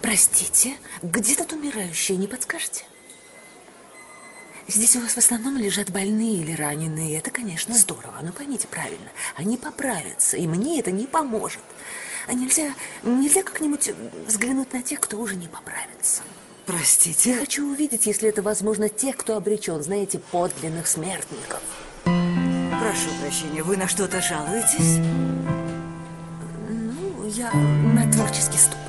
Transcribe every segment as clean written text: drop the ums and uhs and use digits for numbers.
Простите, где тут умирающие, не подскажете? Здесь у вас в основном лежат больные или раненые. Это, конечно, здорово, но поймите правильно, они поправятся, и мне это не поможет. А нельзя как-нибудь взглянуть на тех, кто уже не поправится? Простите? Я хочу увидеть, если это возможно, тех, кто обречен, знаете, подлинных смертников. Прошу прощения, вы на что-то жалуетесь? Ну, я на творческий ступор.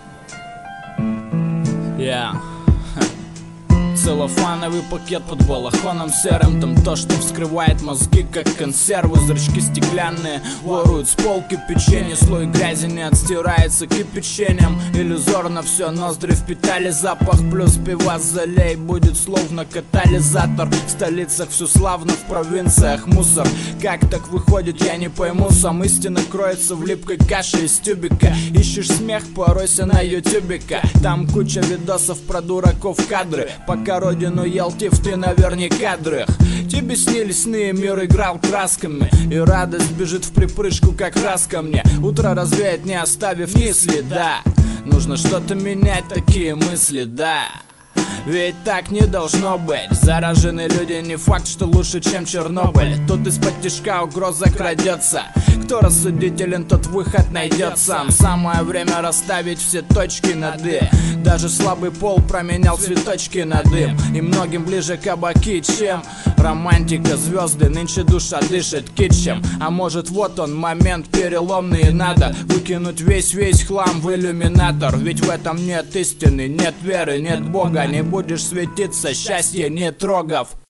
Целлофановый пакет под балахоном серым. Там то, что вскрывает мозги, как консервы. Зрачки стеклянные воруют с полки печенье. Слой грязи не отстирается кипячением. Иллюзорно все, ноздри впитали запах. Плюс пивас залей, будет словно катализатор. В столицах все славно, в провинциях мусор. Как так выходит, я не пойму. Сам истина кроется в липкой каше из тюбика. Ищешь смех, поройся на ютюбика. Там куча видосов про дураков, кадры. Пока родину ел тиф, ты наверняка дрых. Тебе снились сны, мир играл красками. И радость бежит в припрыжку, как раз ко мне. Утро развеет, не оставив ни следа. Нужно что-то менять, такие мысли, да. Ведь так не должно быть. Зараженные люди не факт, что лучше, чем Чернобыль. Тут из-под тишка угроза крадется. Кто рассудителен, тот выход найдет сам. Самое время расставить все точки над «и». Даже слабый пол променял цветочки на дым. И многим ближе кабаки, чем романтика. Звезды, нынче душа дышит китчем. А может вот он момент переломный, и надо выкинуть весь хлам в иллюминатор. Ведь в этом нет истины, нет веры, нет Бога. Не будешь светиться, счастье не трогав.